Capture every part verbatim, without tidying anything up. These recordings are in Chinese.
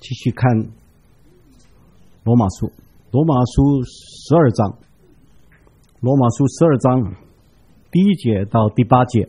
继续看罗马书，罗马书十二章，罗马书十二章第一节到第八节。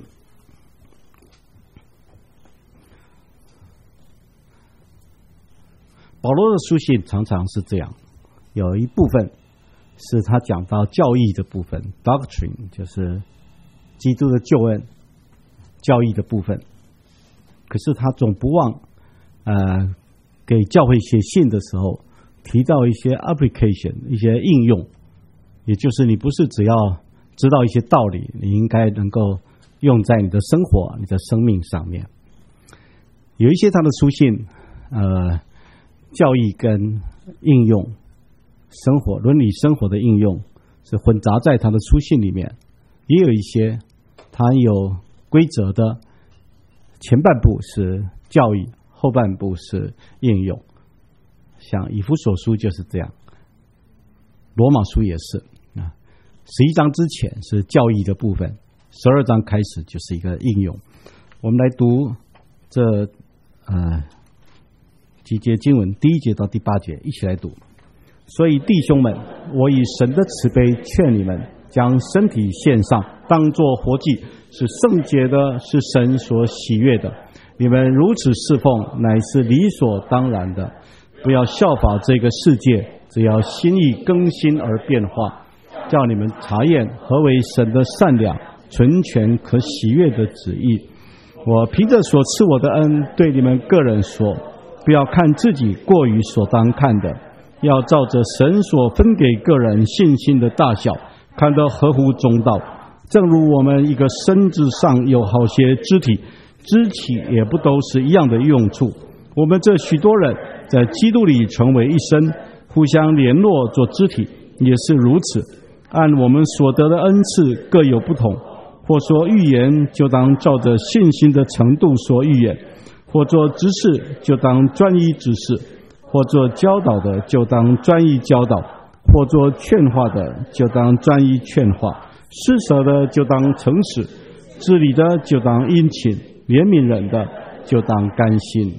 保罗的书信常常是这样，有一部分是他讲到教义的部分 doctrine， 就是基督的救恩教义的部分，可是他总不忘呃给教会写信的时候提到一些 application， 一些应用，也就是你不是只要知道一些道理，你应该能够用在你的生活你的生命上面。有一些他的书信呃教义跟应用生活伦理生活的应用是混杂在他的书信里面，也有一些他有规则的，前半部是教义，后半部是应用，像以弗所书就是这样，罗马书也是啊。十一章之前是教义的部分，十二章开始就是一个应用。我们来读这呃几节经文，第一节到第八节，一起来读。所以弟兄们，我以神的慈悲劝你们，将身体献上，当作活祭，是圣洁的，是神所喜悦的。你们如此侍奉，乃是理所当然的。不要效法这个世界，只要心意更新而变化，叫你们查验何为神的善良、纯全、可喜悦的旨意。我凭着所赐我的恩，对你们个人说，不要看自己过于所当看的，要照着神所分给个人信心的大小，看得合乎中道。正如我们一个身子上有好些肢体，肢体也不都是一样的用处。我们这许多人在基督里成为一身，互相联络做肢体，也是如此。按我们所得的恩赐各有不同，或说预言，就当照着信心的程度说预言；或做执事，就当专一执事；或做教导的，就当专一教导；或做劝化的，就当专一劝化；施舍的，就当诚实；治理的，就当殷勤；怜悯人的，就当甘心。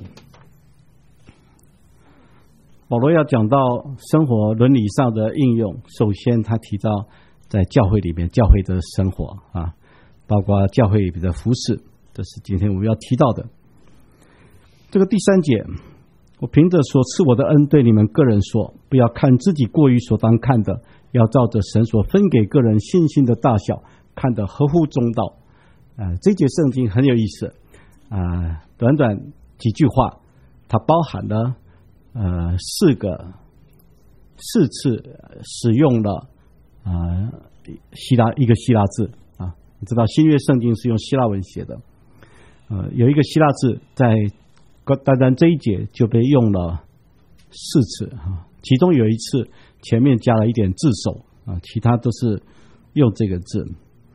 保罗要讲到生活伦理上的应用，首先他提到在教会里面教会的生活啊，包括教会里面的服事，这是今天我们要提到的。这个第三节，我凭着所赐我的恩对你们个人说，不要看自己过于所当看的，要照着神所分给个人信心的大小，看得合乎中道。呃、这节圣经很有意思啊、呃，短短几句话，它包含了呃四个四次使用了呃希腊一个希腊字啊，你知道新约圣经是用希腊文写的，呃有一个希腊字在单单这一节就被用了四次啊，其中有一次前面加了一点字首啊，其他都是用这个字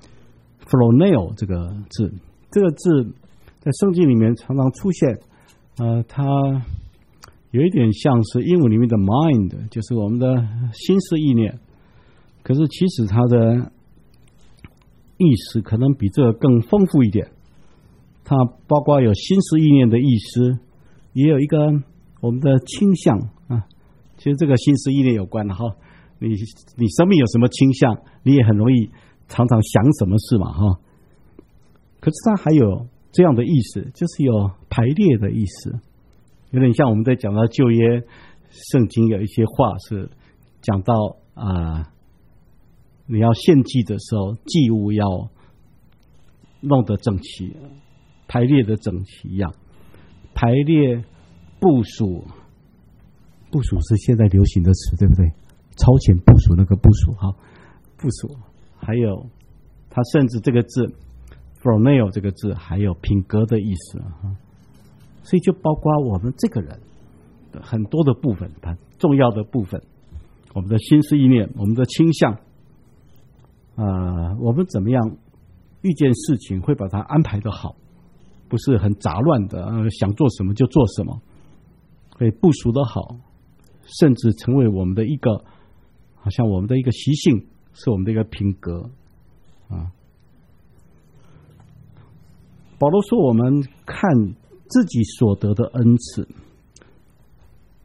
phroneo 这个字，这个字在圣经里面常常出现，呃，它有一点像是英文里面的 mind， 就是我们的心思意念，可是其实它的意思可能比这个更丰富一点。它包括有心思意念的意思，也有一个我们的倾向啊。其实这个心思意念有关的哈，你你生命有什么倾向，你也很容易常常想什么事嘛哈。可是它还有这样的意思，就是有排列的意思，有点像我们在讲到旧约圣经有一些话是讲到啊、呃，你要献祭的时候，祭物要弄得整齐。排列的整齐一样，排列部署，部署是现在流行的词，对不对？超前部署那个部署，好，部署，还有它甚至这个字 phroneo 这个字还有品格的意思啊，所以就包括我们这个人的很多的部分，它重要的部分，我们的心思意念，我们的倾向，啊、呃，我们怎么样遇见事情会把它安排得好。不是很杂乱的、呃、想做什么就做什么，可以部署得好，甚至成为我们的一个好像我们的一个习性，是我们的一个品格啊。保罗说我们看自己所得的恩赐，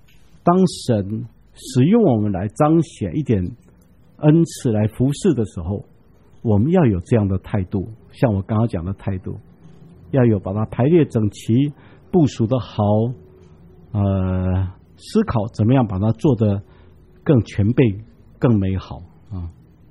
当神使用我们来彰显一点恩赐来服侍的时候，我们要有这样的态度，像我刚刚讲的态度，要有把它排列整齐、部署的好，呃，思考怎么样把它做得更全备、更美好啊。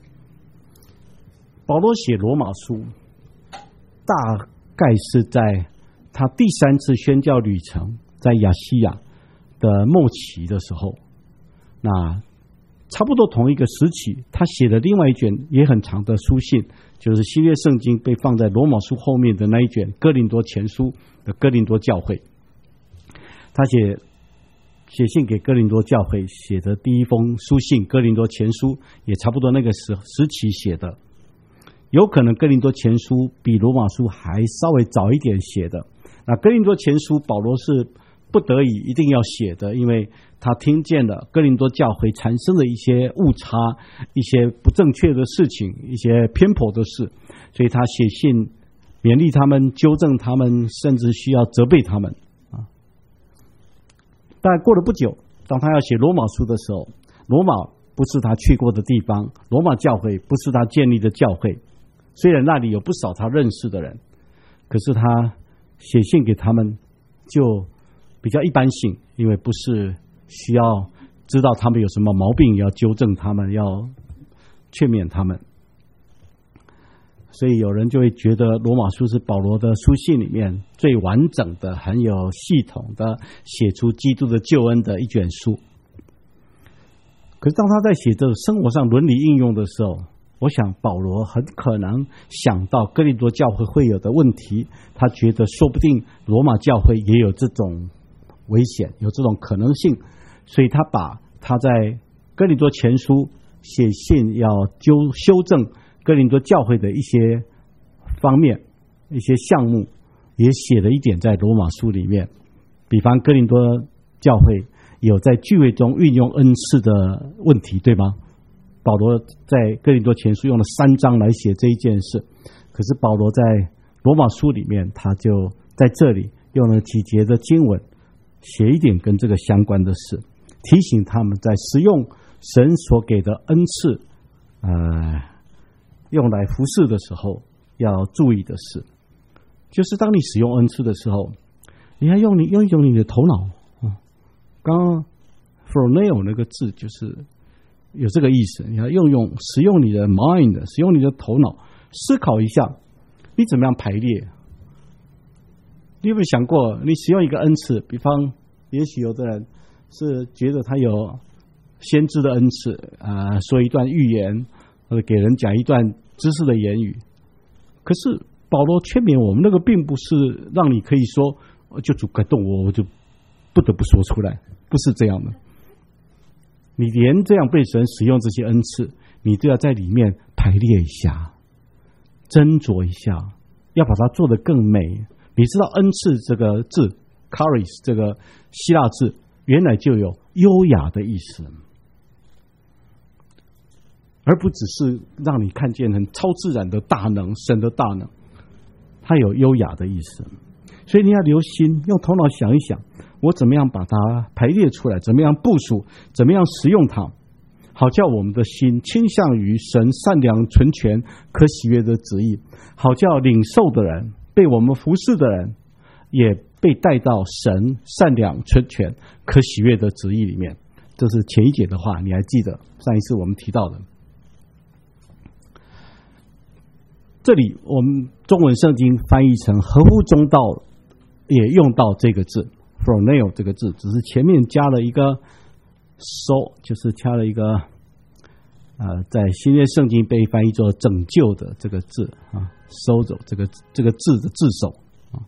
保罗写罗马书，大概是在他第三次宣教旅程在亚细亚的末期的时候，那差不多同一个时期，他写了另外一卷也很长的书信，就是新约圣经被放在罗马书后面的那一卷哥林多前书的哥林多教会。他写写信给哥林多教会写的第一封书信哥林多前书，也差不多那个时时期写的。有可能哥林多前书比罗马书还稍微早一点写的。那哥林多前书保罗是不得已一定要写的，因为他听见了哥林多教会产生的一些误差、一些不正确的事情、一些偏颇的事，所以他写信勉励他们、纠正他们，甚至需要责备他们啊。但过了不久，当他要写罗马书的时候，罗马不是他去过的地方，罗马教会不是他建立的教会，虽然那里有不少他认识的人，可是他写信给他们就比较一般性，因为不是需要知道他们有什么毛病，要纠正他们，要劝勉他们。所以有人就会觉得罗马书是保罗的书信里面最完整的、很有系统的写出基督的救恩的一卷书。可是当他在写这生活上伦理应用的时候，我想保罗很可能想到哥林多教会会有的问题，他觉得说不定罗马教会也有这种危险，有这种可能性，所以他把他在哥林多前书写信要纠修正哥林多教会的一些方面、一些项目，也写了一点在罗马书里面。比方哥林多教会有在聚会中运用恩赐的问题，对吗？保罗在哥林多前书用了三章来写这一件事，可是保罗在罗马书里面，他就在这里用了几节的经文，写一点跟这个相关的事，提醒他们在使用神所给的恩赐，呃，用来服侍的时候要注意的事，就是当你使用恩赐的时候，你要用你用一种你的头脑。刚刚 phroneo 那个字就是有这个意思，你要用用使用你的 mind， 使用你的头脑思考一下，你怎么样排列？你有没有想过，你使用一个恩赐，比方，也许有的人是觉得他有先知的恩赐，啊、呃，说一段预言，或者给人讲一段知识的言语。可是保罗劝勉我们，那个并不是让你可以说就主感动我，我就不得不说出来，不是这样的。你连这样被神使用这些恩赐，你都要在里面排列一下，斟酌一下，要把它做得更美。你知道恩赐这个字 charis 这个希腊字原来就有优雅的意思，而不只是让你看见很超自然的大能，神的大能，它有优雅的意思。所以你要留心，用头脑想一想，我怎么样把它排列出来，怎么样部署，怎么样使用它，好叫我们的心倾向于神善良纯全可喜悦的旨意，好叫领受的人，被我们服侍的人也被带到神善良纯全可喜悦的旨意里面。这是前一节的话，你还记得上一次我们提到的。这里我们中文圣经翻译成合乎中道，也用到这个字 phroneo 这个字，只是前面加了一个 so， 就是加了一个呃，在新约圣经被翻译作拯救的这个字啊，收走这个这个字的字首啊。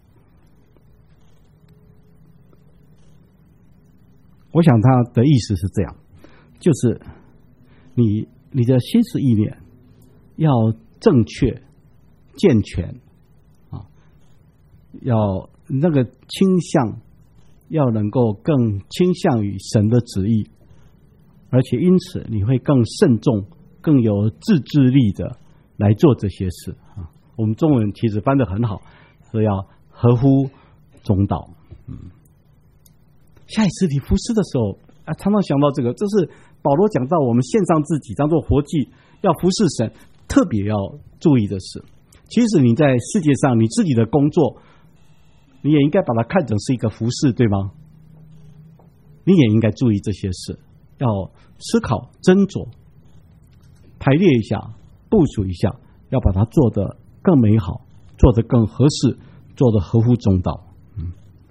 我想他的意思是这样，就是你你的心思意念要正确健全啊，要那个倾向要能够更倾向于神的旨意，而且因此你会更慎重、更有自制力的来做这些事啊。我们中文其实翻得很好，说要合乎中道。嗯，下一次你服侍的时候， 啊，常常想到这个，这是保罗讲到我们献上自己当做活祭，要服侍神，特别要注意的是，其实你在世界上你自己的工作，你也应该把它看成是一个服侍，对吗？你也应该注意这些事，要思考、斟酌、排列一下、部署一下，要把它做得更美好，做得更合适，做得合乎中道。嗯，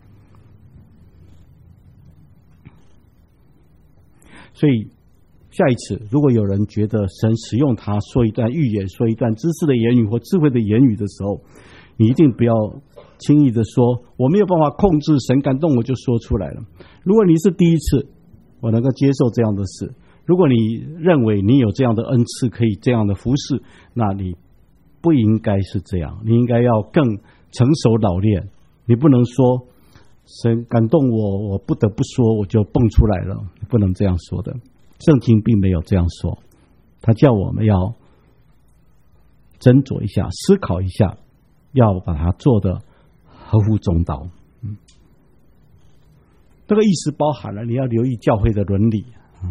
所以下一次，如果有人觉得神使用他说一段预言、说一段知识的言语或智慧的言语的时候，你一定不要轻易的说我没有办法控制，神感动我就说出来了。如果你是第一次，我能够接受这样的事。如果你认为你有这样的恩赐，可以这样的服侍，那你不应该是这样，你应该要更成熟老练。你不能说神感动我，我不得不说我就蹦出来了，不能这样说的。圣经并没有这样说，他叫我们要斟酌一下，思考一下，要把它做得合乎中道。嗯，这个意思包含了你要留意教会的伦理。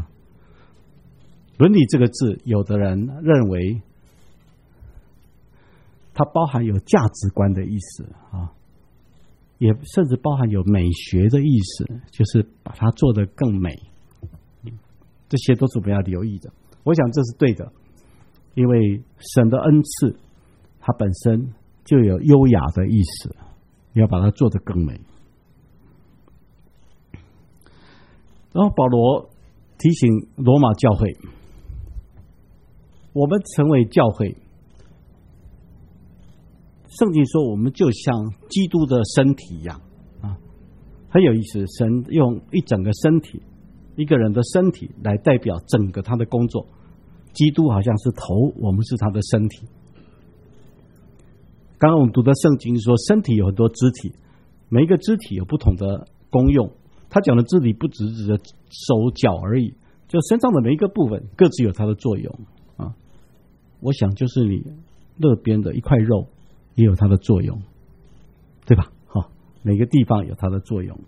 伦理这个字，有的人认为它包含有价值观的意思啊，也甚至包含有美学的意思，就是把它做得更美。这些都是我们要留意的。我想这是对的，因为神的恩赐它本身就有优雅的意思，你要把它做得更美。然后保罗提醒罗马教会，我们成为教会，圣经说我们就像基督的身体一样啊，很有意思。神用一整个身体，一个人的身体来代表整个他的工作。基督好像是头，我们是他的身体。刚刚我们读的圣经说，身体有很多肢体，每一个肢体有不同的功用。他讲的肢体不只指的手脚而已，就身上的每一个部分各自有它的作用啊。我想就是你肋边的一块肉也有它的作用，对吧？好，每个地方有它的作用。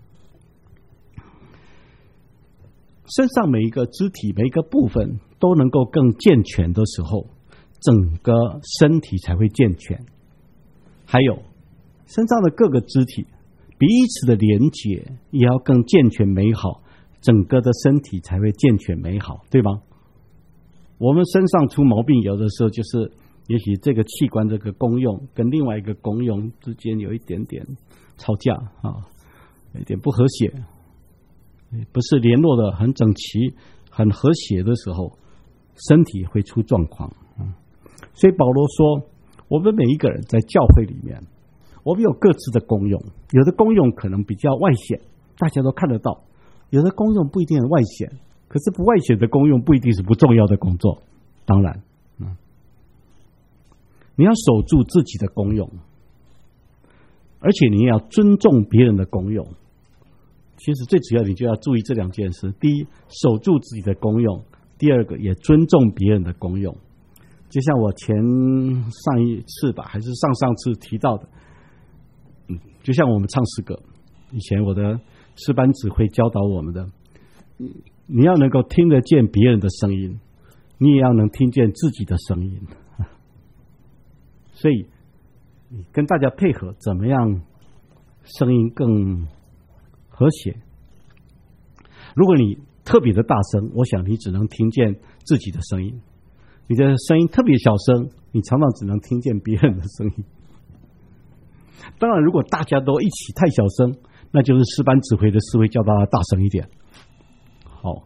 身上每一个肢体每一个部分都能够更健全的时候，整个身体才会健全。还有身上的各个肢体彼此的连结也要更健全美好，整个的身体才会健全美好，对吗？我们身上出毛病，有的时候就是也许这个器官这个功用跟另外一个功用之间有一点点吵架啊，有一点不和谐，不是联络的很整齐很和谐的时候，身体会出状况。所以保罗说，我们每一个人在教会里面，我们有各自的功用，有的功用可能比较外显，大家都看得到，有的功用不一定很外显，可是不外显的功用不一定是不重要的工作。当然，嗯，你要守住自己的功用，而且你也要尊重别人的功用。其实最主要你就要注意这两件事：第一，守住自己的功用；第二个，也尊重别人的功用。就像我前上一次吧，还是上上次提到的，嗯，就像我们唱诗歌，以前我的诗班指挥教导我们的，你要能够听得见别人的声音，你也要能听见自己的声音。所以你跟大家配合，怎么样声音更和谐？如果你特别的大声，我想你只能听见自己的声音；你的声音特别小声，你常常只能听见别人的声音。当然，如果大家都一起太小声，那就是诗班指挥的诗会叫大家大声一点。好，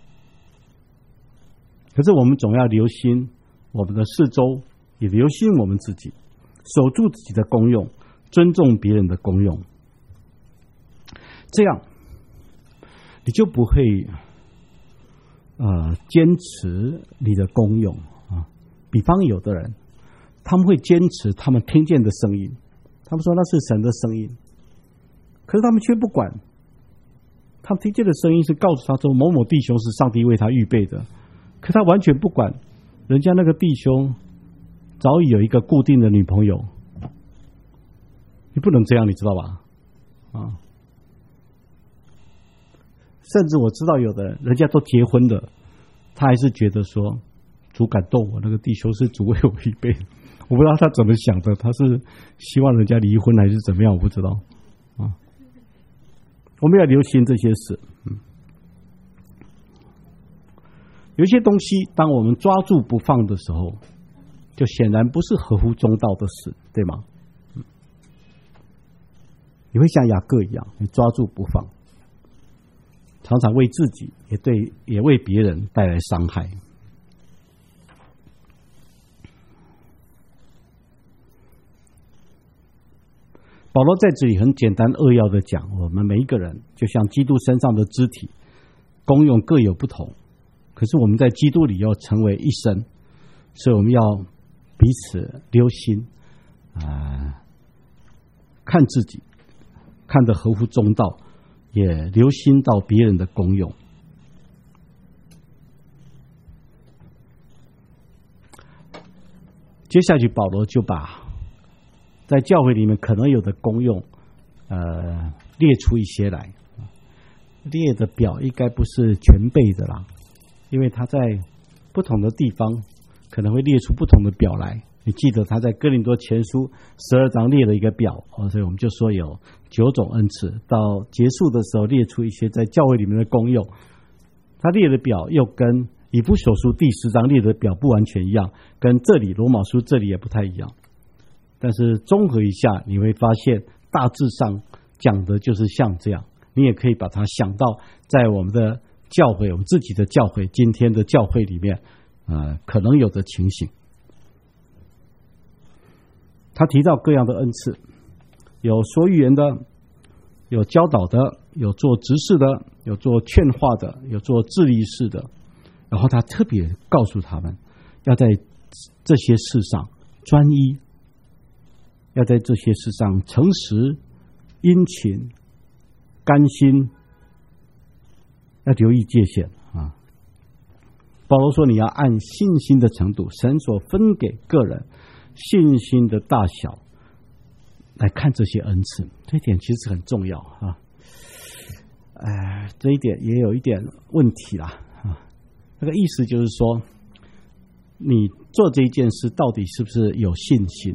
可是我们总要留心我们的四周，也留心我们自己，守住自己的功用，尊重别人的功用，这样你就不会呃坚持你的功用啊。比方有的人，他们会坚持他们听见的声音，他们说那是神的声音，可是他们却不管，他们听见的声音是告诉他说某某弟兄是上帝为他预备的，可他完全不管人家那个弟兄早已有一个固定的女朋友。你不能这样，你知道吧？啊， 甚至我知道有的人家都结婚的，他还是觉得说主感动我，那个弟兄是主为我预备的。我不知道他怎么想的，他是希望人家离婚还是怎么样，我不知道啊。我们要留心这些事。嗯，有些东西当我们抓住不放的时候，就显然不是合乎中道的事，对吗？嗯，你会像雅各一样，你抓住不放，常常为自己也对也为别人带来伤害。保罗在这里很简单扼要的讲，我们每一个人就像基督身上的肢体，功用各有不同，可是我们在基督里要成为一身，所以我们要彼此留心，呃、看自己看得合乎中道，也留心到别人的功用。接下去保罗就把在教会里面可能有的功用呃列出一些来，列的表应该不是全背的啦，因为他在不同的地方可能会列出不同的表来。你记得他在哥林多前书十二章列了一个表，所以我们就说有九种恩赐，到结束的时候列出一些在教会里面的功用。他列的表又跟以弗所书第十章列的表不完全一样，跟这里罗马书这里也不太一样，但是综合一下你会发现大致上讲的就是像这样。你也可以把它想到在我们的教会，我们自己的教会，今天的教会里面呃，可能有的情形。他提到各样的恩赐，有说预言的，有教导的，有做执事的，有做劝化的，有做治理事的。然后他特别告诉他们，要在这些事上专一，要在这些事上诚实、殷勤、甘心，要留意界限啊。保罗说，你要按信心的程度，神所分给个人信心的大小来看这些恩赐，这一点其实很重要啊。哎，这一点也有一点问题啦啊。那个意思就是说，你做这一件事到底是不是有信心？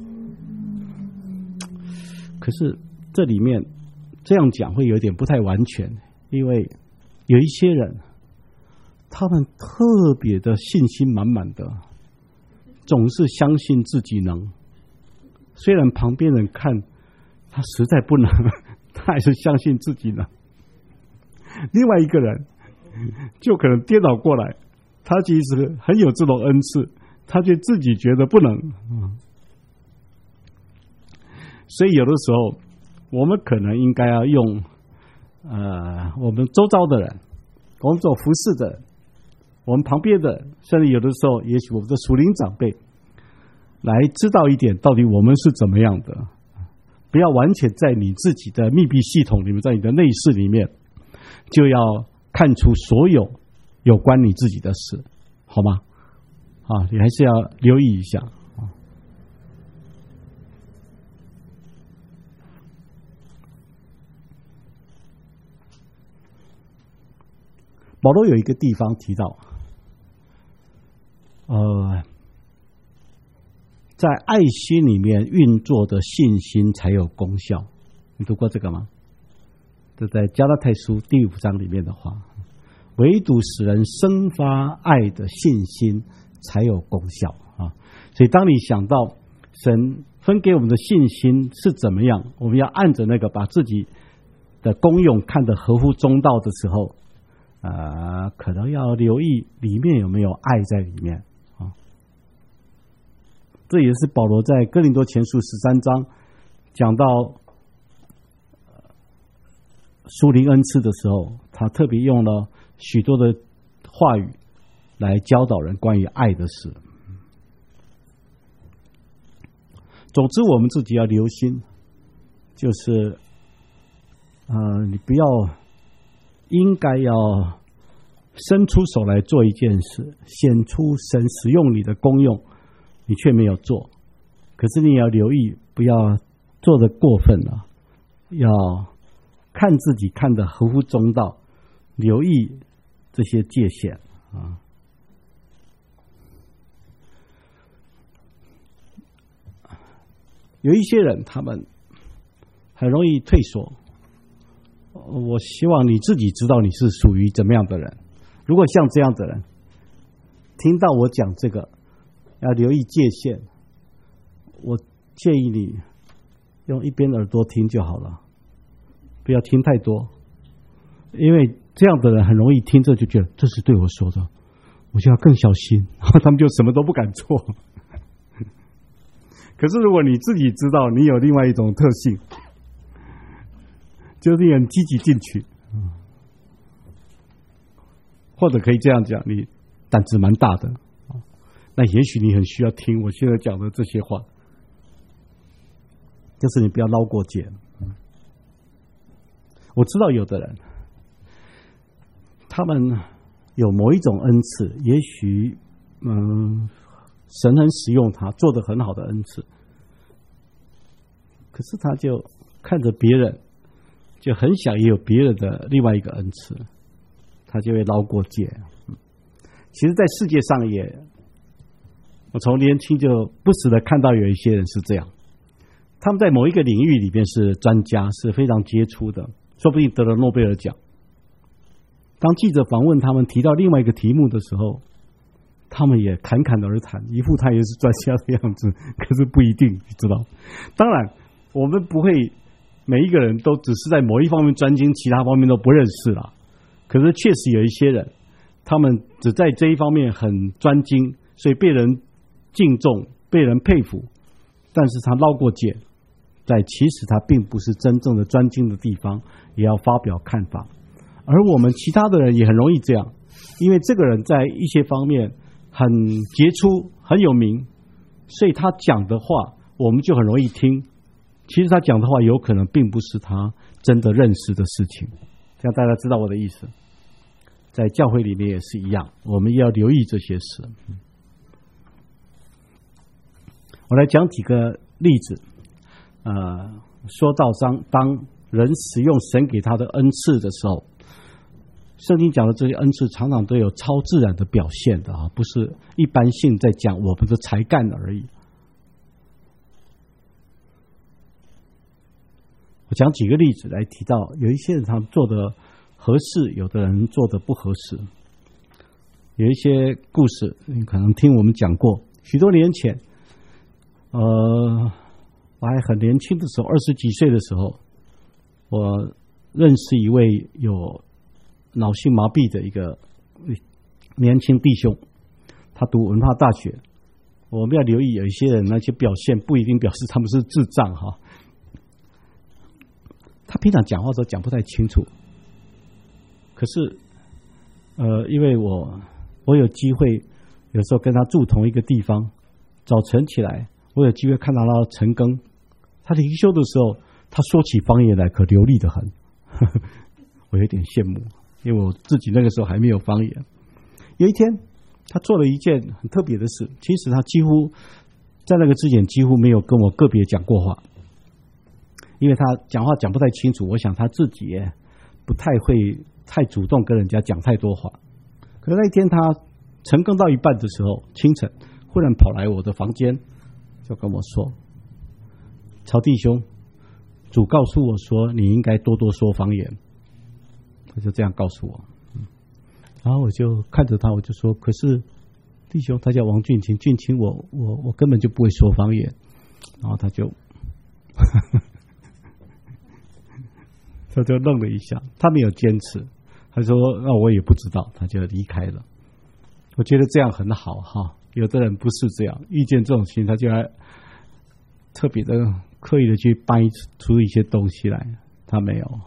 可是这里面这样讲会有点不太完全，因为有一些人他们特别的信心满满的，总是相信自己能，虽然旁边人看他实在不能，他还是相信自己能。另外一个人就可能颠倒过来，他其实很有这种恩赐，他却自己觉得不能。所以有的时候我们可能应该要用呃我们周遭的人，我们做服侍的人，我们旁边的，甚至有的时候也许我们的属灵长辈，来知道一点到底我们是怎么样的，不要完全在你自己的密闭系统里面，在你的内室里面就要看出所有有关你自己的事，好吗？啊，你还是要留意一下。保罗有一个地方提到，呃，在爱心里面运作的信心才有功效。你读过这个吗？这在加拉太书第五章里面的话，唯独使人生发爱的信心才有功效啊！所以当你想到神分给我们的信心是怎么样，我们要按着那个把自己的功用看得合乎中道的时候，呃，可能要留意里面有没有爱在里面啊。这也是保罗在哥林多前书十三章讲到属灵恩赐的时候，他特别用了许多的话语来教导人关于爱的事。总之我们自己要留心，就是呃，你不要应该要伸出手来做一件事，显出神使用你的功用，你却没有做。可是你也要留意，不要做得过分了，要看自己看得合乎中道， 留意这些界限啊。有一些人他们很容易退缩，我希望你自己知道你是属于怎么样的人。如果像这样的人听到我讲这个要留意界限，我建议你用一边耳朵听就好了，不要听太多，因为这样的人很容易听着就觉得这是对我说的，我就要更小心，然后他们就什么都不敢做。可是如果你自己知道你有另外一种特性，就是你很积极进取，或者可以这样讲，你胆子蛮大的，那也许你很需要听我现在讲的这些话，就是你不要捞过界。我知道有的人他们有某一种恩赐，也许嗯神很使用他，做得很好的恩赐，可是他就看着别人，就很想也有别人的另外一个恩赐，他就会捞过界。其实在世界上也，我从年轻就不时的看到有一些人是这样，他们在某一个领域里边是专家，是非常杰出的，说不定得了诺贝尔奖。当记者访问他们提到另外一个题目的时候，他们也侃侃而谈，一副他也是专家的样子，可是不一定，你知道。当然我们不会每一个人都只是在某一方面专精，其他方面都不认识啦。可是确实有一些人，他们只在这一方面很专精，所以被人敬重，被人佩服，但是他捞过界，在其实他并不是真正的专精的地方也要发表看法。而我们其他的人也很容易这样，因为这个人在一些方面很杰出很有名，所以他讲的话我们就很容易听，其实他讲的话有可能并不是他真的认识的事情。这样大家知道我的意思。在教会里面也是一样，我们也要留意这些事。我来讲几个例子。呃，说到当当人使用神给他的恩赐的时候，圣经讲的这些恩赐常常都有超自然的表现的啊，不是一般性在讲我们的才干而已。我讲几个例子来提到，有一些人他们做的合适，有的人做的不合适。有一些故事你可能听我们讲过，许多年前，呃，我还很年轻的时候，二十几岁的时候，我认识一位有脑性麻痹的一个年轻弟兄，他读文化大学。我们要留意，有一些人那些表现不一定表示他们是智障哈。他平常讲话都讲不太清楚，可是呃，因为我我有机会有时候跟他住同一个地方，早晨起来我有机会看到他晨更，他灵修的时候他说起方言来可流利得很，呵呵，我有点羡慕，因为我自己那个时候还没有方言。有一天他做了一件很特别的事，其实他几乎在那个之前几乎没有跟我个别讲过话，因为他讲话讲不太清楚，我想他自己也不太会太主动跟人家讲太多话。可是那一天他晨更到一半的时候，清晨忽然跑来我的房间，就跟我说：“曹弟兄，主告诉我说你应该多多说方言。”他就这样告诉我。然后我就看着他，我就说：“可是弟兄，他叫王俊清，俊清我我我根本就不会说方言。”然后他就他就愣了一下，他没有坚持，他说：“那我也不知道。”他就离开了。我觉得这样很好哈，有的人不是这样，遇见这种情他就还特别的刻意的去掰出一些东西来，他没有。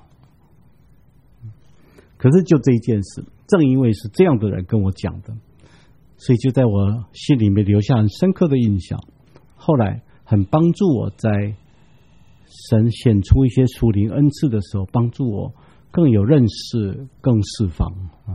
可是就这一件事，正因为是这样的人跟我讲的，所以就在我心里面留下很深刻的印象，后来很帮助我在神显出一些属灵恩赐的时候，帮助我更有认识，更释放啊。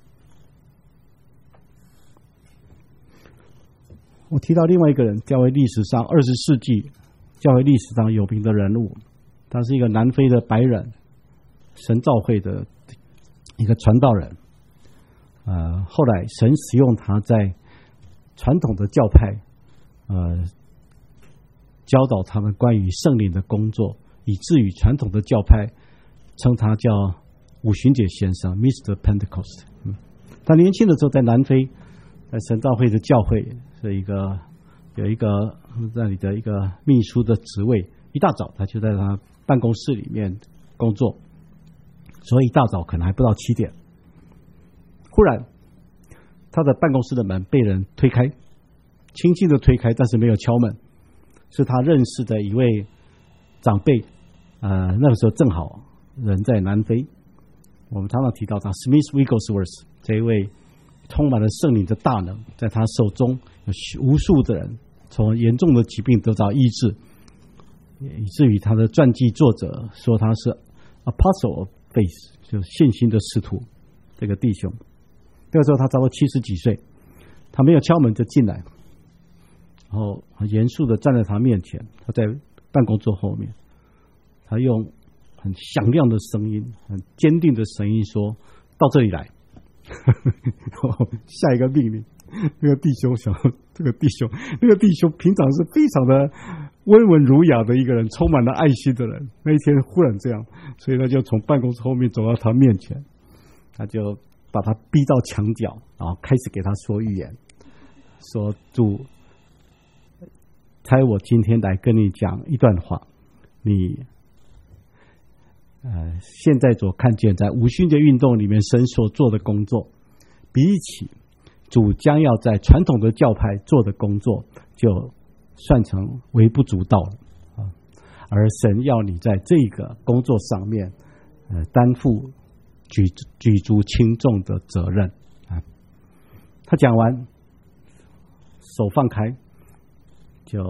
我提到另外一个人，教会历史上二十世纪教会历史上有名的人物，他是一个南非的白人神召会的一个传道人，呃，后来神使用他在传统的教派，呃，教导他们关于圣灵的工作，以至于传统的教派称他叫五旬节先生 ，Mister Pentecost。嗯，他年轻的时候在南非，在神召会的教会是一个有一个那里的一个秘书的职位，一大早他就在他办公室里面工作，所以一大早可能还不到七点，忽然他的办公室的门被人推开，轻轻的推开，但是没有敲门，是他认识的一位长辈，呃，那个时候正好人在南非，我们常常提到他 Smith Wigglesworth 这一位充满了圣灵的大能，在他手中有无数的人从严重的疾病得到医治，以至于他的传记作者说他是 Apostle of Faith， 就是信心的使徒。这个弟兄那个时候他差不多七十几岁，他没有敲门就进来，然后很严肃的站在他面前，他在办公桌后面，他用很响亮的声音，很坚定的声音说，到这里来。下一个命令，那个弟兄想，这个弟兄那个弟兄平常是非常的温文儒雅的一个人，充满了爱心的人，那一天忽然这样，所以他就从办公室后面走到他面前，他就把他逼到墙角，然后开始给他说预言，说主差我今天来跟你讲一段话，你呃，现在所看见在五旬节运动里面神所做的工作，比起主将要在传统的教派做的工作，就算成微不足道了啊。而神要你在这个工作上面，呃，担负举举足轻重的责任啊。他讲完，手放开，就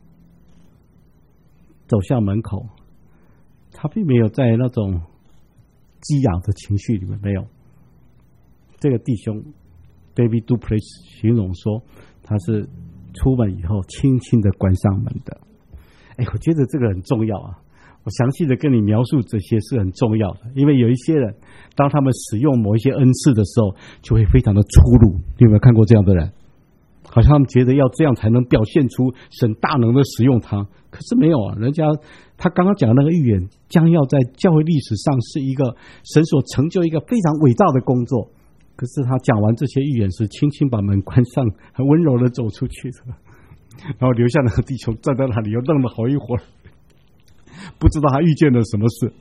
走向门口。他并没有在那种激昂的情绪里面，没有。这个弟兄 David Duplass 形容说，他是出门以后轻轻的关上门的。哎，我觉得这个很重要啊！我详细的跟你描述这些是很重要的，因为有一些人，当他们使用某一些恩赐的时候，就会非常的粗鲁。你有没有看过这样的人？好像他们觉得要这样才能表现出神大能的使用他，可是没有啊！人家他刚刚讲的那个预言，将要在教会历史上是一个神所成就一个非常伟大的工作。可是他讲完这些预言时，轻轻把门关上，很温柔的走出去的，然后留下那个弟兄站在那里，又愣了好一会儿，不知道他遇见了什么事。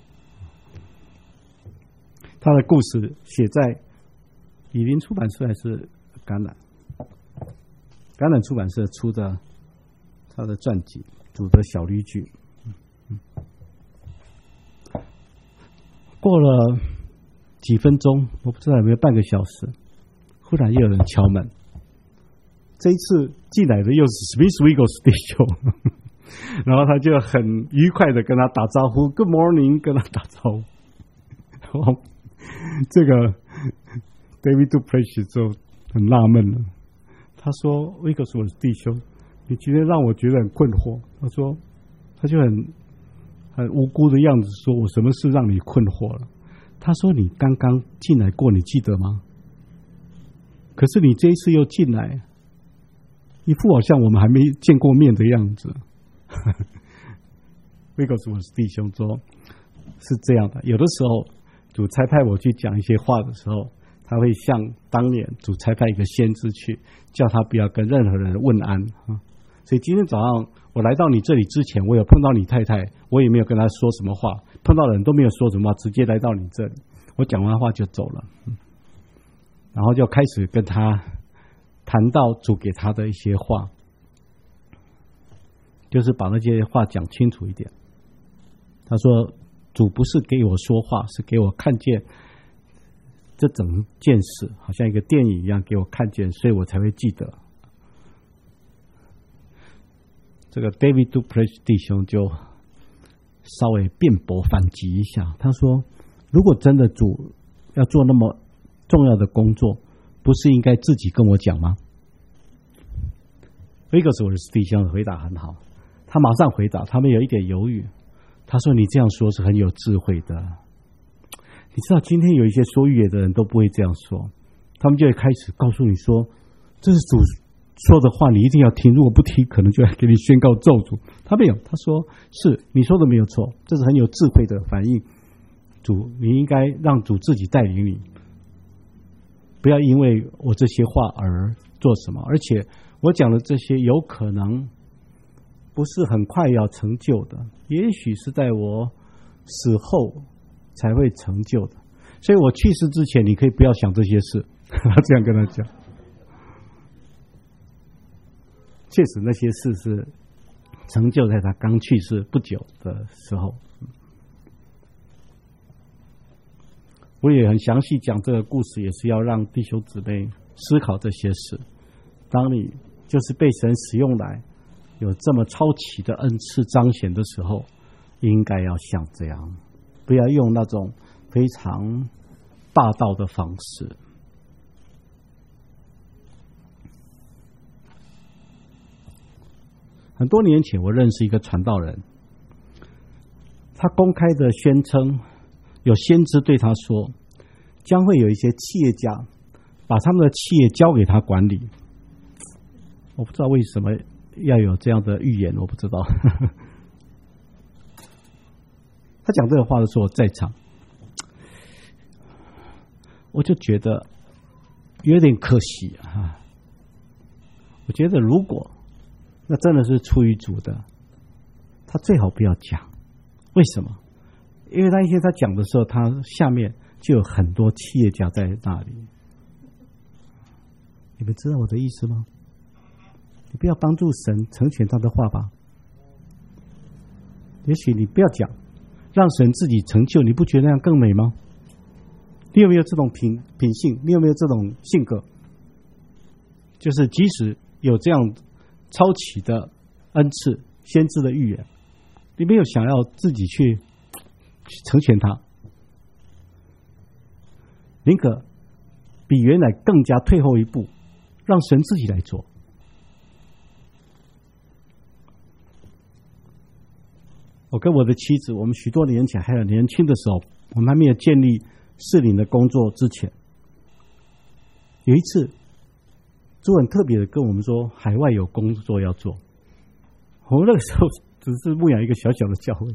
他的故事写在以林出版社还是橄榄？橄榄出版社出的他的传记《主的小绿句》。过了几分钟，我不知道有没有半个小时，忽然又有人敲门。这一次进来的又是 Smith Wigglesworth 弟兄，然后他就很愉快的跟他打招呼 ，Good morning， 跟他打招呼。然后这个 David Duplass 就很纳闷了。他说：“威格斯我的弟兄，你今天让我觉得很困惑。”他说，他就很很无辜的样子说：“我什么事让你困惑了？”他说：“你刚刚进来过，你记得吗？可是你这一次又进来，一副好像我们还没见过面的样子。”威格斯我的弟兄说：“是这样的，有的时候主差派我去讲一些话的时候。”他会像当年主差派一个先知去，叫他不要跟任何人问安啊。所以今天早上我来到你这里之前，我有碰到你太太，我也没有跟她说什么话，碰到人都没有说什么话，直接来到你这里，我讲完话就走了，然后就开始跟他谈到主给他的一些话，就是把那些话讲清楚一点。他说：“主不是给我说话，是给我看见。”这整件事好像一个电影一样给我看见，所以我才会记得。这个 David Duplass 弟兄就稍微辩驳反击一下，他说：“如果真的主要做那么重要的工作，不是应该自己跟我讲吗？”威格斯我的弟兄回答很好，他马上回答，他们有一点犹豫。他说：“你这样说是很有智慧的。 你知道今天有一些说预言的人都不会这样说，他们就会开始告诉你说，这是主说的话，你一定要听，如果不听，可能就要给你宣告咒诅。他没有，他说是你说的没有错，这是很有智慧的反应。主，你应该让主自己带领你，不要因为我这些话而做什么。而且我讲的这些有可能不是很快要成就的，也许是在我死后才会成就的。所以我去世之前，你可以不要想这些事。他这样跟他讲。确实那些事是成就在他刚去世不久的时候。我也很详细讲这个故事，也是要让弟兄姊妹思考这些事。当你就是被神使用来有这么超奇的恩赐彰显的时候，应该要像这样，不要用那种非常霸道的方式。很多年前，我认识一个传道人，他公开的宣称，有先知对他说，将会有一些企业家把他们的企业交给他管理。我不知道为什么要有这样的预言，我不知道。他讲这个话的时候，我在场，我就觉得有点可惜啊。我觉得如果那真的是出于主的，他最好不要讲。为什么？因为他一些他讲的时候，他下面就有很多企业家在那里。你们知道我的意思吗？你不要帮助神成全他的话吧。也许你不要讲，让神自己成就，你不觉得那样更美吗？你有没有这种品品性？你有没有这种性格？就是即使有这样超奇的恩赐、先知的预言，你没有想要自己去成全他，宁可比原来更加退后一步，让神自己来做。我跟我的妻子，我们许多年前还有年轻的时候，我们还没有建立适龄的工作之前，有一次主很特别的跟我们说，海外有工作要做。我们那个时候只是牧养一个小小的教会，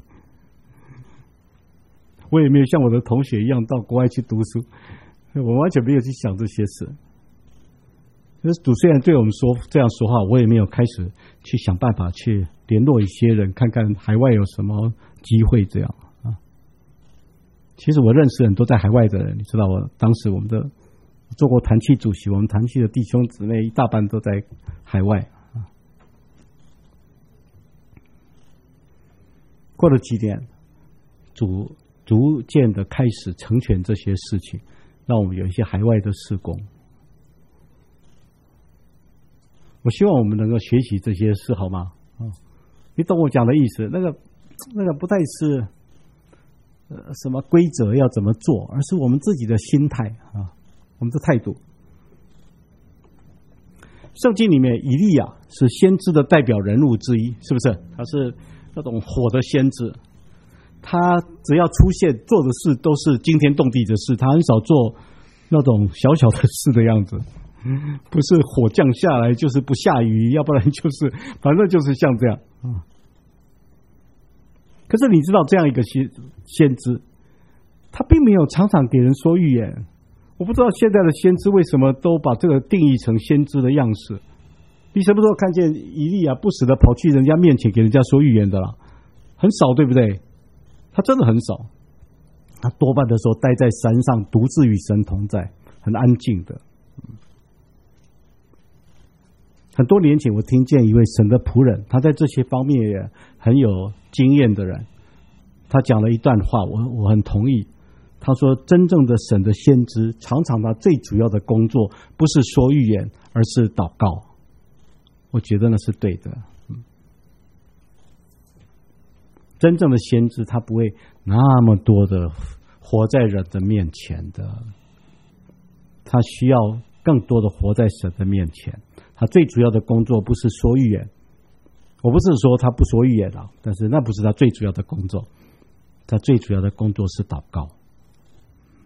我也没有像我的同学一样到国外去读书，我完全没有去想这些事。可是主虽然对我们说这样说话，我也没有开始去想办法去联络一些人，看看海外有什么机会这样啊。其实我认识很多在海外的人，你知道，我当时我们的做过团契主席，我们团契的弟兄姊妹一大半都在海外啊。过了几年，主逐渐的开始成全这些事情，让我们有一些海外的事工。我希望我们能够学习这些事，好吗？啊，你懂我讲的意思？那个那个不再是呃什么规则要怎么做，而是我们自己的心态啊，我们的态度。圣经里面以利亚是先知的代表人物之一，是不是？他是那种火的先知，他只要出现做的事都是惊天动地的事，他很少做那种小小的事的样子。不是火降下来，就是不下雨，要不然就是反正就是像这样啊。可是你知道，这样一个先先知，他并没有常常给人说预言。我不知道现在的先知为什么都把这个定义成先知的样式。你什么时候看见以利亚不时的跑去人家面前给人家说预言的啦？很少，对不对？他真的很少。他多半的时候待在山上，独自与神同在，很安静的。很多年前，我听见一位神的仆人，他在这些方面也很有经验的人，他讲了一段话，我我很同意。他说，真正的神的先知，常常他最主要的工作不是说预言，而是祷告。我觉得那是对的。嗯，真正的先知，他不会那么多的活在人的面前的，他需要更多的活在神的面前。他最主要的工作不是说预言，我不是说他不说预言了，但是那不是他最主要的工作。他最主要的工作是祷告。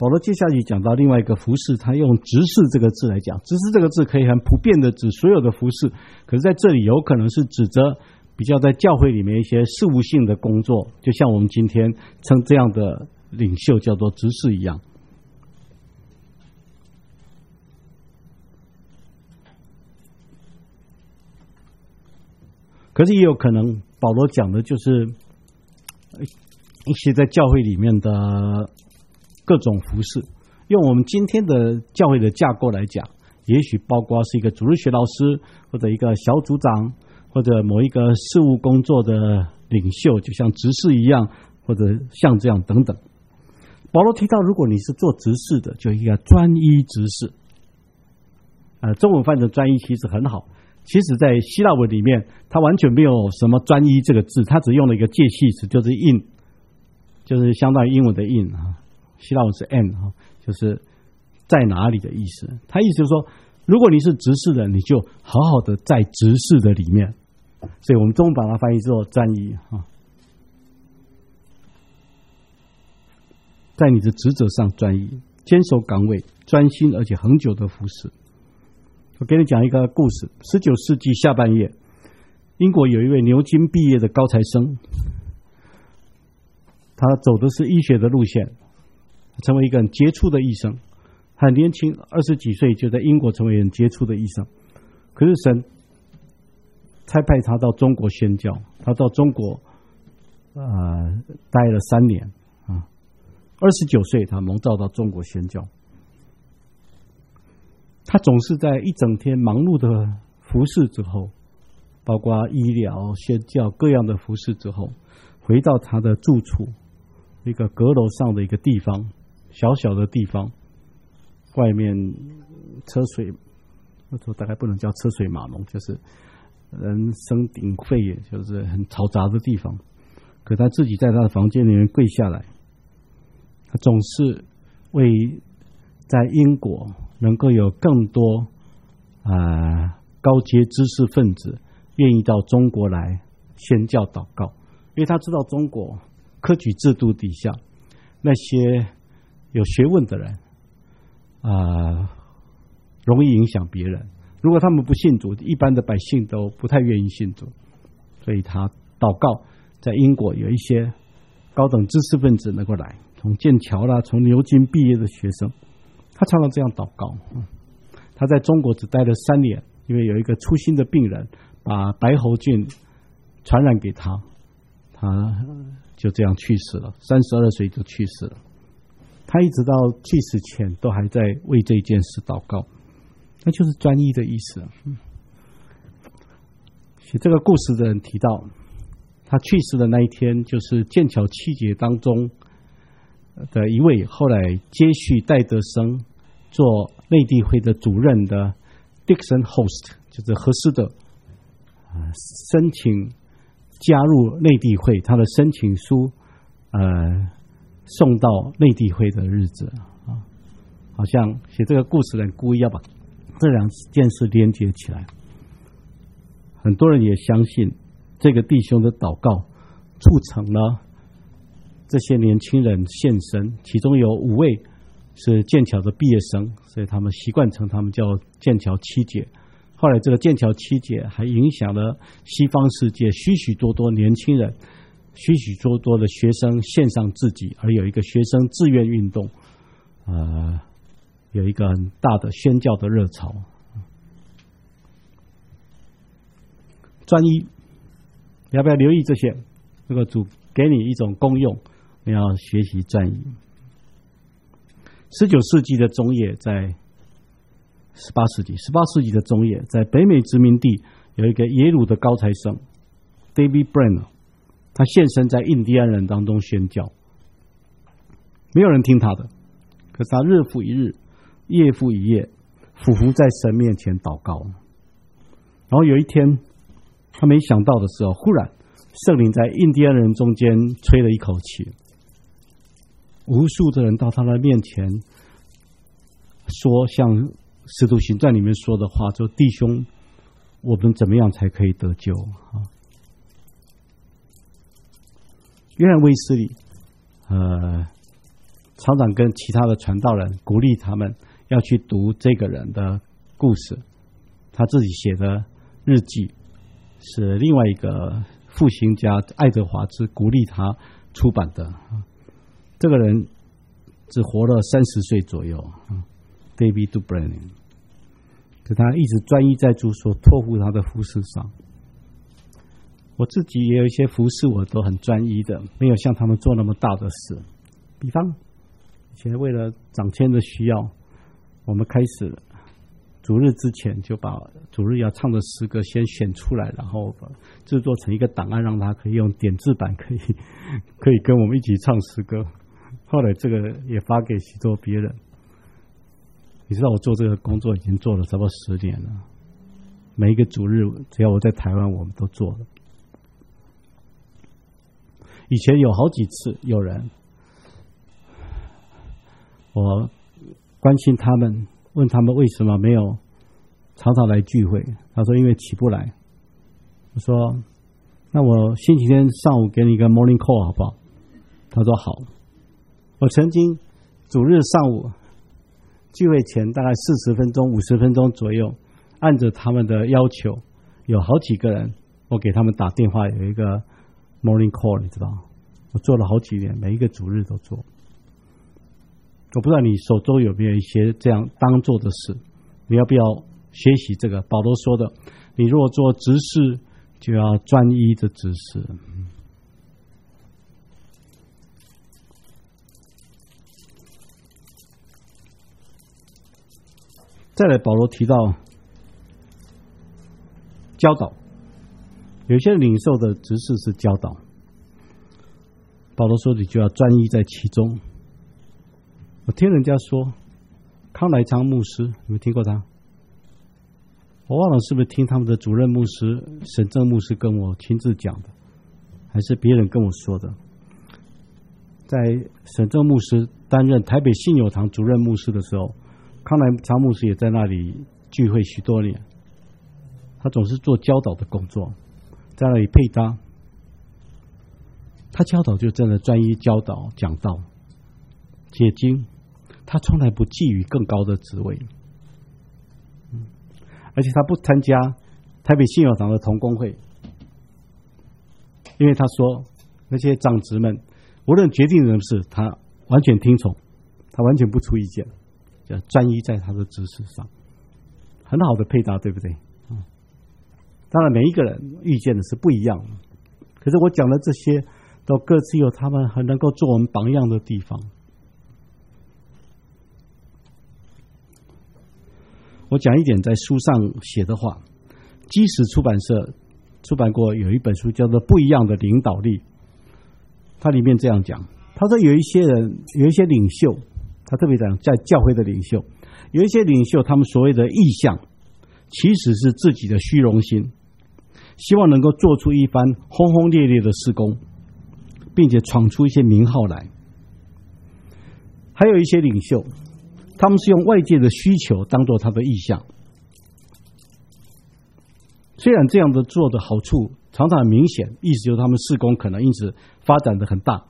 保罗接下去讲到另外一个服事，他用执事这个字来讲，执事这个字可以很普遍的指所有的服事，可是在这里有可能是指着比较在教会里面一些事务性的工作，就像我们今天称这样的领袖叫做执事一样。可是也有可能保罗讲的就是一些在教会里面的各种服事，用我们今天的教会的架构来讲，也许包括是一个主日学老师，或者一个小组长，或者某一个事务工作的领袖，就像执事一样，或者像这样等等。保罗提到，如果你是做执事的，就应该专一执事。呃，中文翻成专一其实很好，其实在希腊文里面，它完全没有什么专一这个字，它只用了一个介系词，就是 in， 就是相当于英文的 in 啊，希腊文是 an 啊，就是在哪里的意思。它意思就是说，如果你是执事的，你就好好的在执事的里面。所以我们中文把它翻译做专一啊，在你的职责上专一，坚守岗位，专心而且恒久的服侍。我给你讲一个故事。十九世纪下半叶，英国有一位牛津毕业的高材生，他走的是医学的路线，成为一个很杰出的医生。很年轻，二十几岁就在英国成为很杰出的医生。可是神差派他到中国宣教，他到中国呃待了三年啊。二十九岁，他蒙召到中国宣教。他总是在一整天忙碌的服侍之后，包括医疗、宣教各样的服侍之后，回到他的住处，一个阁楼上的一个地方，小小的地方，外面车水，我说大概不能叫车水马龙，就是人声鼎沸，就是很嘈杂的地方。可他自己在他的房间里面跪下来，他总是为在英国能够有更多呃高阶知识分子愿意到中国来宣教祷告，因为他知道中国科举制度底下那些有学问的人啊、呃，容易影响别人。如果他们不信主，一般的百姓都不太愿意信主，所以他祷告，在英国有一些高等知识分子能够来，从剑桥啦，从牛津毕业的学生，他常常这样祷告。他在中国只待了三年，因为有一个粗心的病人把白喉菌传染给他，他就这样去世了，三十二岁就去世了。他一直到去世前都还在为这件事祷告，那就是专一的意思。写这个故事的人提到，他去世的那一天，就是剑桥七杰当中的一位，后来接续戴德生做内地会的主任的 Dixon Host， 就是何斯德，申请加入内地会，他的申请书呃送到内地会的日子啊，好像写这个故事的人故意要把这两件事连接起来。很多人也相信这个弟兄的祷告促成了这些年轻人献身，其中有五位是剑桥的毕业生，所以他们习惯称他们叫剑桥七杰。后来这个剑桥七杰还影响了西方世界许许多多年轻人，许许多多的学生献上自己，而有一个学生志愿运动，呃，有一个很大的宣教的热潮。专一，你要不要留意这些？这个主给你一种功用，你要学习专一。十九世纪的中叶，在十八世纪，十八世纪的中叶，在北美殖民地有一个耶鲁的高材生 David Brenner， 他现身在印第安人当中宣教，没有人听他的，可是他日复一日，夜复一夜，俯伏在神面前祷告。然后有一天，他没想到的时候，忽然圣灵在印第安人中间吹了一口气，无数的人到他的面前说，像《使徒行传》里面说的话，说弟兄，我们怎么样才可以得救啊？约翰卫斯理呃常常跟其他的传道人鼓励他们要去读这个人的故事。他自己写的日记是另外一个复兴家爱德华兹鼓励他出版的。这个人只活了三十岁左右 ，David Dubrain， 可他一直专一在主所托付他的服事上。我自己也有一些服事，我都很专一的，没有像他们做那么大的事。比方以前为了长签的需要，我们开始主日之前就把主日要唱的诗歌先选出来，然后制作成一个档案，让他可以用点字版可以可以跟我们一起唱诗歌。后来这个也发给许多别人。你知道我做这个工作已经做了差不多十年了，每一个主日只要我在台湾我们都做了。以前有好几次有人我关心他们，问他们为什么没有常常来聚会，他说因为起不来。我说那我星期天上午给你一个 morning call 好不好？他说好。我曾经主日上午聚会前大概四十分钟五十分钟左右，按着他们的要求，有好几个人我给他们打电话，有一个 morning call， 你知道，我做了好几年，每一个主日都做。我不知道你手中有没有一些这样当做的事，你要不要学习这个保罗说的，你若做执事就要专一的执事。再来保罗提到教导，有些领受的执事是教导，保罗说你就要专一在其中。我听人家说康来昌牧师，你们听过他？我忘了是不是听他们的主任牧师沈正牧师跟我亲自讲的，还是别人跟我说的。在沈正牧师担任台北信友堂主任牧师的时候，康来昌牧师也在那里聚会许多年，他总是做教导的工作，在那里配搭。他教导就真的专一教导讲道解经，他从来不觊觎更高的职位，而且他不参加台北信友堂的同工会，因为他说那些长职们无论决定人事，他完全听从，他完全不出意见，就专一在他的知识上，很好的配搭，对不对？当然每一个人遇见的是不一样的，可是我讲的这些都各自有他们很能够做我们榜样的地方。我讲一点在书上写的话，基石出版社出版过有一本书叫做《不一样的领导力》，它里面这样讲，他说有一些人有一些领袖，他特别讲在教会的领袖，有一些领袖他们所谓的意向其实是自己的虚荣心，希望能够做出一番轰轰烈烈的事工，并且闯出一些名号来。还有一些领袖他们是用外界的需求当作他的意向，虽然这样的做的好处常常很明显，意思就是他们事工可能因此发展的很大。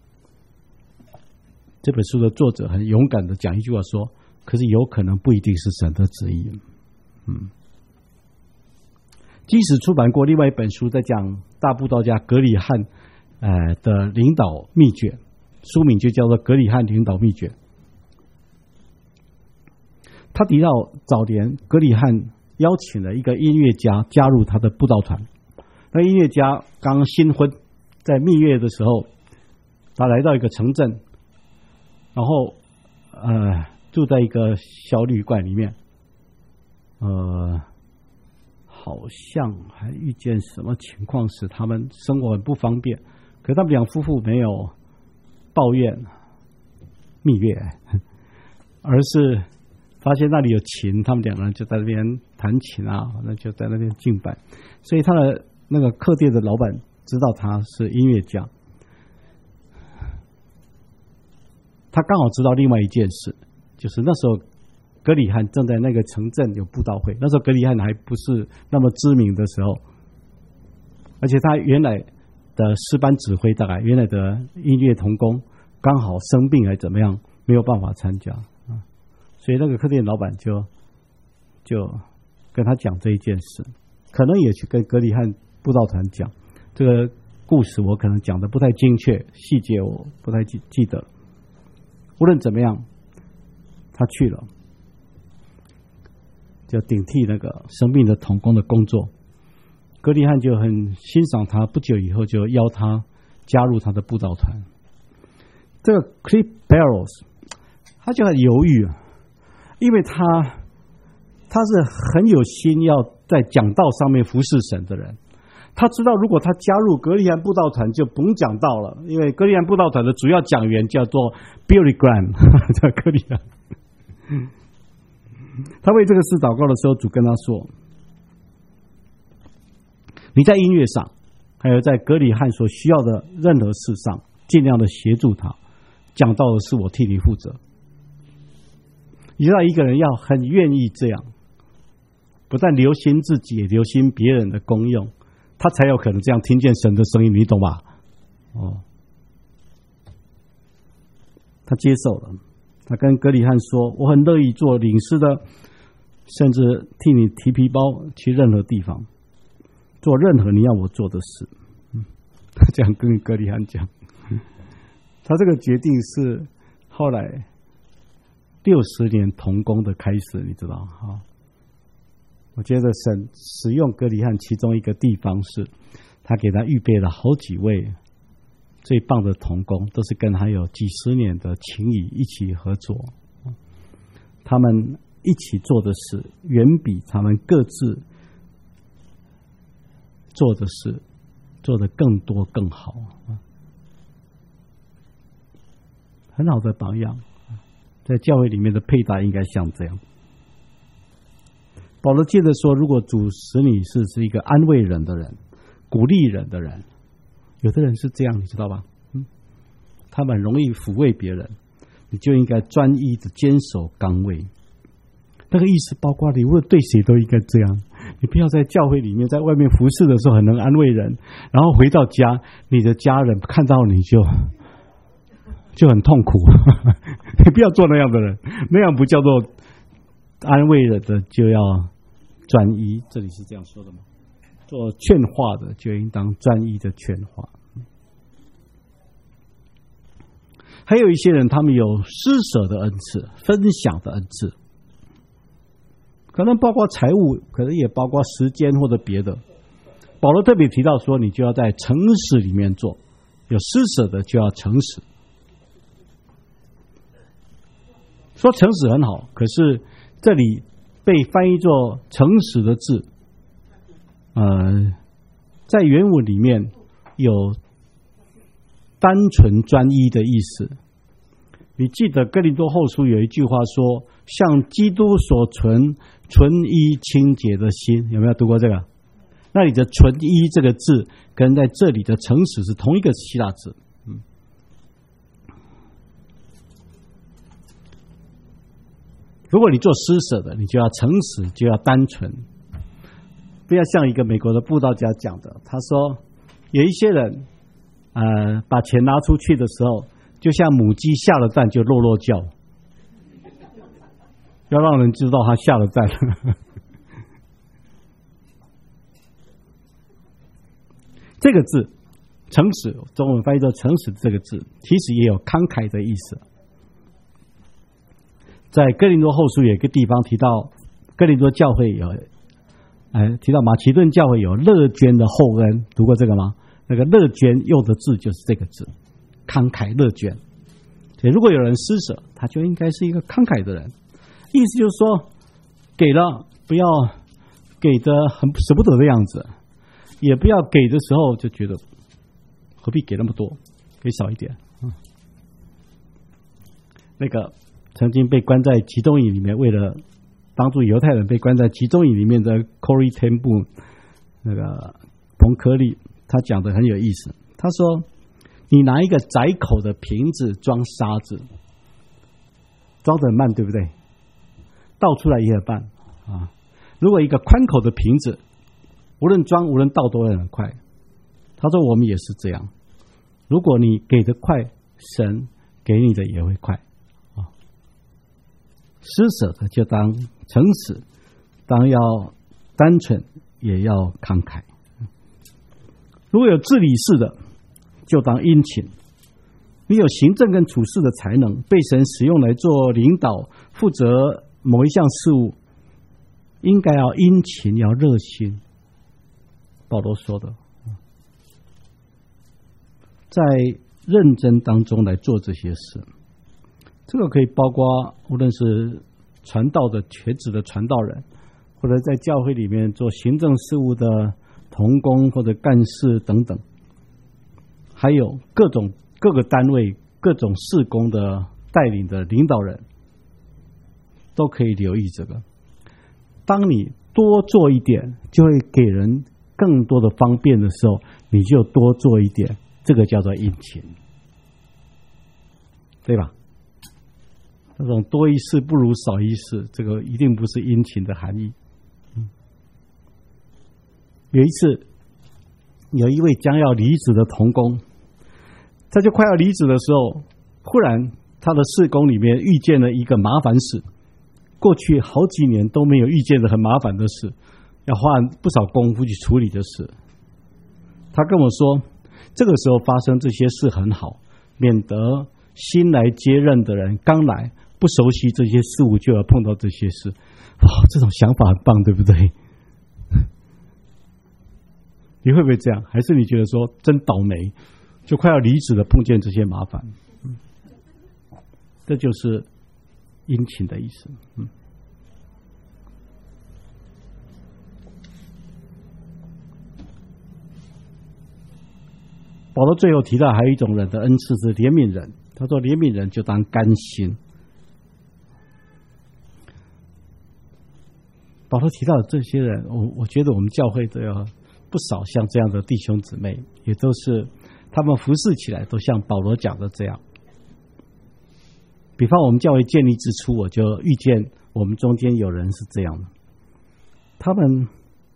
这本书的作者很勇敢的讲一句话说，可是有可能不一定是神的旨意。嗯，即使出版过另外一本书在讲大布道家格里汉呃的领导秘诀，书名就叫做《格里汉领导秘诀》。他提到早年格里汉邀请了一个音乐家加入他的布道团，那音乐家刚新婚，在蜜月的时候，他来到一个城镇，然后呃住在一个小旅馆里面，呃，好像还遇见什么情况使他们生活很不方便，可是他们两夫妇没有抱怨蜜月，而是发现那里有琴，他们两个人就在那边弹琴啊，那就在那边敬拜。所以他的那个客店的老板知道他是音乐家，他刚好知道另外一件事，就是那时候格里汉正在那个城镇有布道会，那时候格里汉还不是那么知名的时候，而且他原来的诗班指挥大概原来的音乐同工刚好生病还怎么样，没有办法参加啊，所以那个客店老板就就跟他讲这一件事，可能也去跟格里汉布道团讲这个故事，我可能讲的不太精确，细节我不太记记得。无论怎么样，他去了，就顶替那个生病的同工的工作。格里汉就很欣赏他，不久以后就邀他加入他的布道团。这个 Cliff Barrows 他就很犹豫，因为他他是很有心要在讲道上面服侍神的人。他知道如果他加入格里汉布道团就不用讲道了，因为格里汉布道团的主要讲员叫做 Billy Graham 叫格里汉。他为这个事祷告的时候，主跟他说，你在音乐上还有在格里汉所需要的任何事上尽量的协助他，讲道的是我替你负责。你知道一个人要很愿意这样，不但留心自己也留心别人的功用，他才有可能这样听见神的声音，你懂吧？哦，他接受了，他跟格里汉说，我很乐意做领事的，甚至替你提皮包去任何地方，做任何你要我做的事。嗯，他这样跟格里汉讲。他这个决定是后来六十年同工的开始，你知道哈？我觉得神使用格里汉其中一个地方是，他给他预备了好几位最棒的同工，都是跟他有几十年的情谊一起合作。他们一起做的事，远比他们各自做的事做得更多更好。很好的榜样，在教会里面的配搭应该像这样。保罗接着说，如果主使你是是一个安慰人的人，鼓励人的人，有的人是这样，你知道吧？嗯，他们容易抚慰别人，你就应该专一的坚守岗位。那个意思包括你无论对谁都应该这样，你不要在教会里面在外面服侍的时候很能安慰人，然后回到家你的家人看到你就就很痛苦。你不要做那样的人，那样不叫做安慰人的，就要专一。这里是这样说的吗？做劝化的就应当专一的劝化。还有一些人，他们有施舍的恩赐，分享的恩赐，可能包括财物，可能也包括时间或者别的。保罗特别提到说，你就要在诚实里面做，有施舍的就要诚实。说诚实很好，可是这里被翻译作诚实的字，呃，在原文里面有单纯专一的意思。你记得哥林多后书有一句话说，像基督所存纯一清洁的心，有没有读过这个？那里的纯一这个字跟在这里的诚实是同一个希腊字。嗯，如果你做施舍的，你就要诚实，就要单纯，不要像一个美国的布道家讲的，他说有一些人呃，把钱拿出去的时候，就像母鸡下了蛋就落落叫，要让人知道他下了蛋。这个字诚实，中文翻译作诚实这个字，其实也有慷慨的意思。在哥林多后书有一个地方提到，哥林多教会有，哎，提到马其顿教会有乐捐的厚恩，读过这个吗？那个乐捐用的字就是这个字，慷慨乐捐。所以如果有人施舍，他就应该是一个慷慨的人。意思就是说，给了不要给的很舍不得的样子，也不要给的时候就觉得何必给那么多，给少一点。嗯，那个曾经被关在集中营里面，为了帮助犹太人被关在集中营里面的 Corrie ten Boom， 那个彭科利，他讲的很有意思。他说，你拿一个窄口的瓶子装沙子，装得很慢，对不对？倒出来也很慢啊。如果一个宽口的瓶子，无论装无论倒都会很快。他说我们也是这样，如果你给得快，神给你的也会快啊。施舍的就当诚实，当要单纯，也要慷慨。如果有治理事的，就当殷勤。你有行政跟处事的才能，被神使用来做领导，负责某一项事务，应该要殷勤，要热心。保罗说的，在认真当中来做这些事，这个可以包括无论是传道的全职的传道人，或者在教会里面做行政事务的同工或者干事等等，还有各种各个单位各种事工的带领的领导人，都可以留意这个。当你多做一点，就会给人更多的方便的时候，你就多做一点，这个叫做殷勤，对吧？那种多一事不如少一事，这个一定不是殷勤的含义。嗯、有一次，有一位将要离职的同工，他就快要离职的时候，忽然他的事工里面遇见了一个麻烦事，过去好几年都没有遇见的很麻烦的事，要花不少功夫去处理的事。他跟我说，这个时候发生这些事很好，免得新来接任的人刚来不熟悉这些事物，就要碰到这些事。哇，这种想法很棒，对不对？你会不会这样？还是你觉得说真倒霉，就快要离职了，碰见这些麻烦？嗯、这就是殷勤的意思。嗯。保罗最后提到还有一种人的恩赐是怜悯人，他说怜悯人就当甘心。保罗提到的这些人，我我觉得我们教会都有不少像这样的弟兄姊妹，也都是他们服侍起来都像保罗讲的这样。比方我们教会建立之初，我就遇见我们中间有人是这样的，他们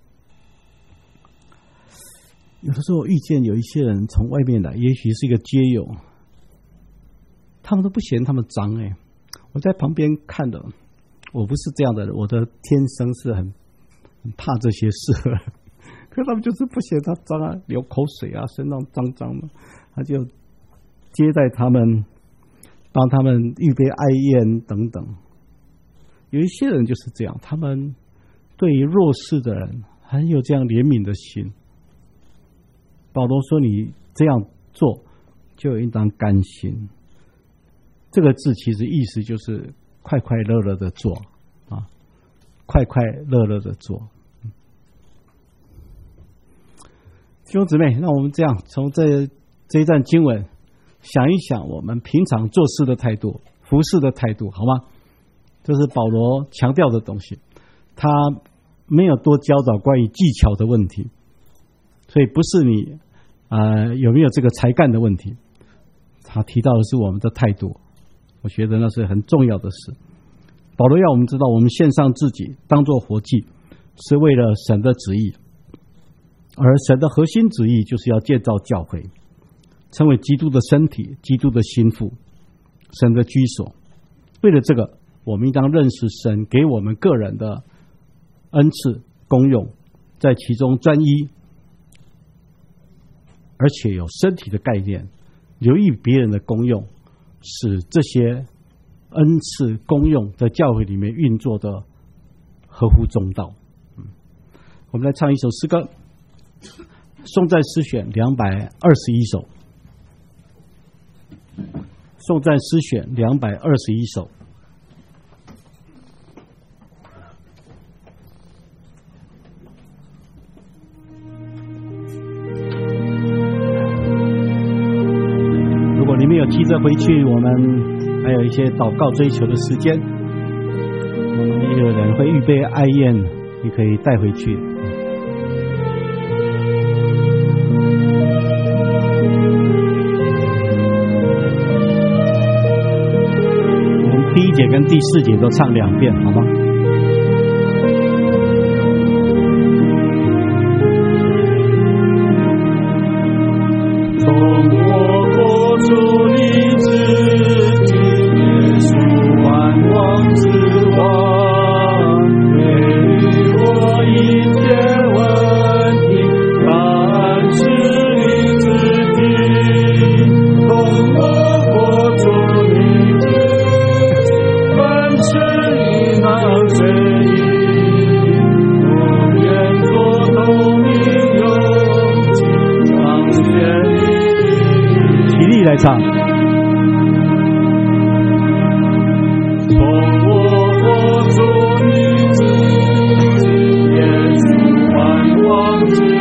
有的时候遇见有一些人从外面来，也许是一个街友，他们都不嫌他们脏。哎，我在旁边看的，我不是这样的人，我的天生是很很怕这些事，可他们就是不嫌他脏啊，流口水啊，身上脏脏的，他就接待他们，帮他们预备爱宴等等。有一些人就是这样，他们对于弱势的人很有这样怜悯的心。保罗说你这样做就应当甘心，这个字其实意思就是快快乐乐的做啊，快快乐乐的做。弟兄姊妹，那我们这样从这这一段经文想一想我们平常做事的态度，服事的态度，好吗？这是保罗强调的东西，他没有多教导关于技巧的问题，所以不是你呃有没有这个才干的问题，他提到的是我们的态度，我觉得那是很重要的事。保罗要我们知道，我们献上自己当作活祭，是为了神的旨意，而神的核心旨意就是要建造教会，成为基督的身体，基督的心腹，神的居所。为了这个，我们应当认识神给我们个人的恩赐功用，在其中专一，而且有身体的概念，留意别人的功用，使这些恩赐功用在教会里面运作的合乎中道。嗯、我们来唱一首诗歌，颂赞诗选两百二十一首，颂赞诗选两百二十一首。你们有急着回去，我们还有一些祷告追求的时间，我们也有人会预备爱宴，你可以带回去。我们第一节跟第四节都唱两遍，好吗？从我主你之起来唱。 从我活出你自己，耶稣万王之